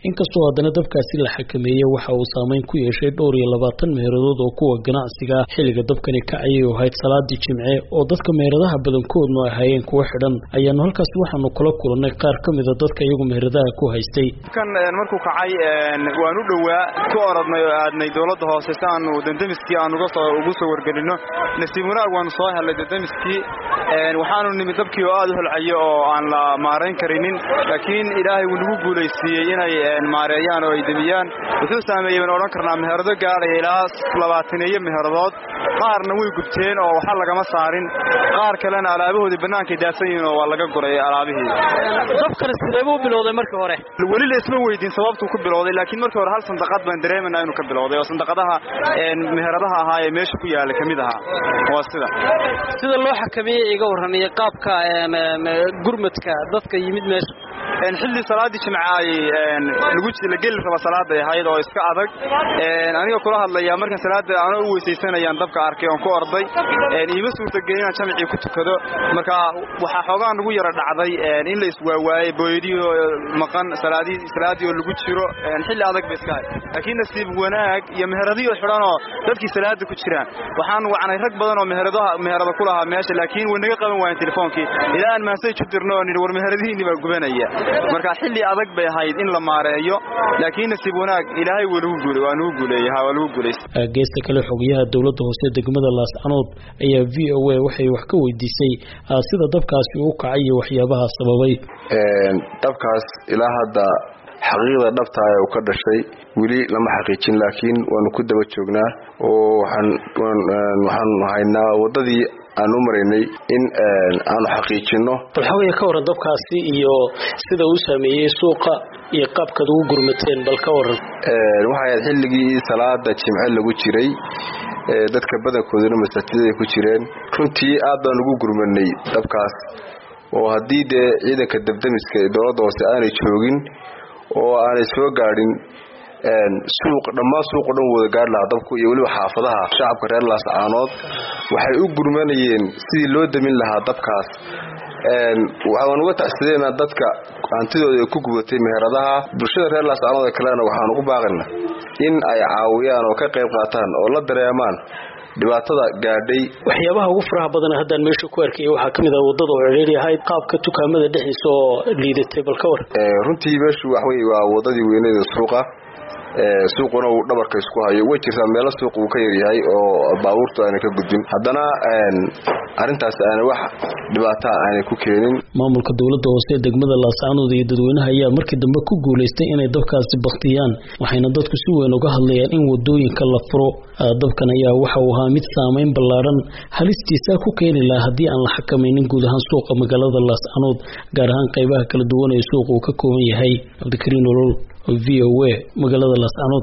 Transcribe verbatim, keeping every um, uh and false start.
inkastoo haddana dabkaasi la xakameeyay waxa uu saameyn ku yeeshay dhowr iyo labaatan meeradood oo kuwa ganacsiga xilliga dabkani kacayay oo ahayd salaadii jimce oo dadka meeradaha badankoodna ahaayeen kuwa xidhan ayaanu halkaas waxaanu kula kulannay qaar ka mid a dadka iyagu meeradaha ku haystay kan markuu kacay waan u dhowaa ku orodnay oo aadnay dowladda hoose si aanu dendemiskii aan uga soo ugu soo wargelino nasiib wanaag waanu soo helay dendemiskii waxaanu nimid dabkii oo aad u holcayo oo aan la maarayn karinin laakiin ilaahay wuu nagu guulaysiiyey inay maareeyaan oo ay demiyaan wuxuu saameeyey baan odhan karnaa meherado gaadhaya ilaa labaataneeyo meheradood qaarna way gubteen oo waxa lagama saarin qaar kalena alaabahoodii bannaankay daadsan yihiin oo waa laga guray alaabihii dabkana sidee buu bilowday markii hore weli la isma weydiin sababtuu ku bilowday laakiin markii hore hal sandaqad baan dareemanaa inuu ka bilowday oo sandaqadaha meheradaha ahaa ee meesha ku yaala kamid ahaa waa sida sida loo xakameeyey iga warramay qaabka gurmadka dadka yimid meesha xilli salaadii jimca ay lagu la geli raba salaada ahayd oo iska adag aniga kula hadlaya markan salaada aan u weysaysanayaan dabka arkay oo ku orday iima suurtagelin inaan jamci ku tukado marka waxa xoogaan ugu yara dhacday in la iswaawaayay booyadiyo maqan salaadii salaadii oo lagu jiro xilli adag bay iska laakiin nasiib wanaag iyo meheradiyo xiran oo dadkii salaada ku jiraan waxaan wacnay rag badan oo meheradaha meherada ku lahaa meesha laakiin way naga qaban waayeen telefoonkii ilaa aan message u dirno oo war meheradihiini baa gubanaya marka xilli adag bay ahayd in la maareeyo laakiin nasiib wanaag ilaahay wuu nagu guulay waa nagu guuleeyay ha waa nagu guuleeyay geesta kale xogayaha dawladda hoose degmada Laascanood ayaa V O A waxay wax ka weydiisay sida dabkaasi uu kacay iyo waxyaabaha sababay een dabkaas ilaa hadda xaqiiqda dhabta ah oo ka dhashay wili lama xaqiijin laakiin waanu ku daba joognaa oo waxaan waxaan haynaa wadadii aanu mareynay in aanu xaqiijino waxa ka waran dabkaasi iyo sida uu saameeyay suuqa iyo qaabka uu gurmateen bal ka waran ee waxa xilligii salaada jimce lagu jiray dadka badankooduna masaajidada ku jireen runtii aad baan ugu gurmanay dabkaas oo hadii de ciidanka dabdamiska ee dowladda hoose aanay joogin oo aanay soo gaadhin een suuq dhammaan suuq dhan wada gaar la dabku iyo waliba xaafadaha shacabka reer Laascanood waxay u gurmanayeen sidii loo damin lahaa dabkaas een waxaan uga tacsideena dadka hantidooda ku gubatay meheradaha bulshada reer Laascanood kalena waxaan ugu baaqnaa in ay caawiyaan oo ka qayb qaataan oo la dareemaan dhibaatada gaadhay waxyaabaha ugu faraha badan haddaan meesha ku arkay waxa kamid ah wadada oo reeri ahayd qaabka dukaamada dhexdiisa oo liidatay bal ka war ee runtii meeshu wax weey waa wadadii weyneed suuqa ee suuquna uu dhabarka isku hayo way jirtaa meel suuq uu ka yaryahay oo baabuurtu aanay ka gudbin haddana een arintaas aan wax dhibaato aan ku keenin maamulka dawladda hoose degmada Laascanood iyo dadweynaha ayaa markii dambe ku guuleystay inay dabkaasi baqtiyaan waxayna dadku si weyn uga hadlayaan in wadooyinka la furo dabkan ayaa waxa uu ahaa mid saameyn ballaaran halistiisa ku keeni lahaa haddii aan la xakameynin guud ahaan suuqa magaalada Laascanood gaar ahaan qaybaha kala duwan ee suuqa uu ka kooban yahay Abdikariin Olol V O A magaalada Laascanood.